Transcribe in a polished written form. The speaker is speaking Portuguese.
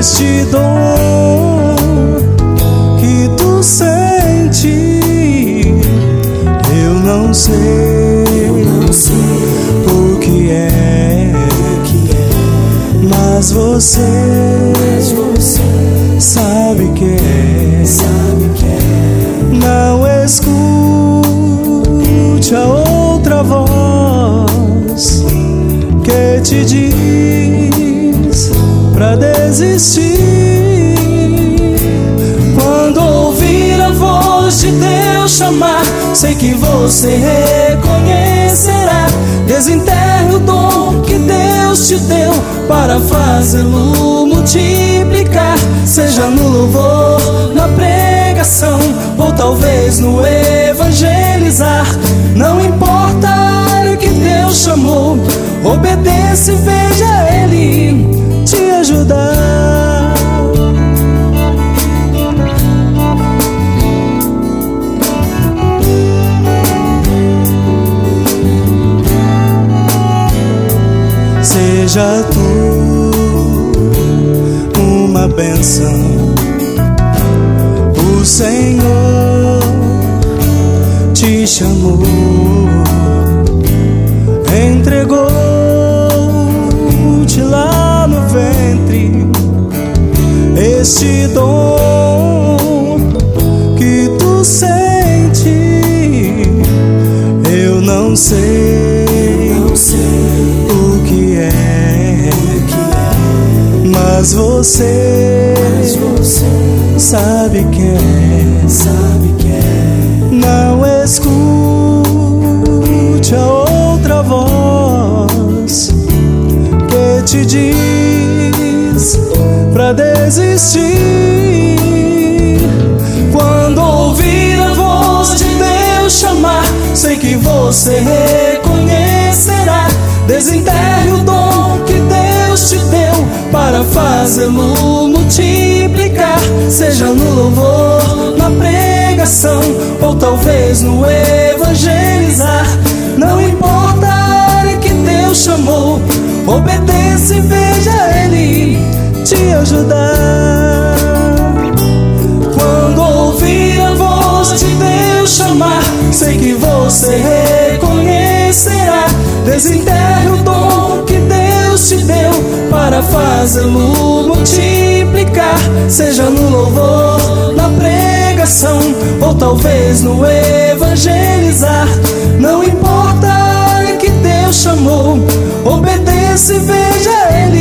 este dom que tu sente. Eu não sei o que é, mas você sabe que é. Não escute a outra voz que te diz pra desistir. Quando ouvir a voz de Deus chamar, sei que você reconhecerá. Desenterre o dom que Deus te deu para fazê-lo multiplicar. Seja no louvor, na pregação, ou talvez no evangelizar. Não importa o que Deus chamou, obedeça e veja Ele te ajudar. Seja tu uma bênção. O Senhor te chamou, entregou-te lá no ventre este dom que tu sente. Eu não sei o que é, mas você sabe que é. Não escute a outra voz que te diz pra desistir. Quando ouvir a voz de Deus chamar, sei que você reconhecerá. Desenterre o dom que Deus te deu para fazê-lo multiplicar. Seja no louvor, na pregação, ou talvez no evangelizar. Não importa que Deus chamou, obedeça e veja Ele te ajudar. Quando ouvir a voz de Deus chamar, sei que você reconhecerá. Desenterre o dom que Deus te deu para fazê-lo multiplicar. Seja no louvor, na pregação, ou talvez no evangelizar. Não importa que Deus chamou, obedeça e veja Ele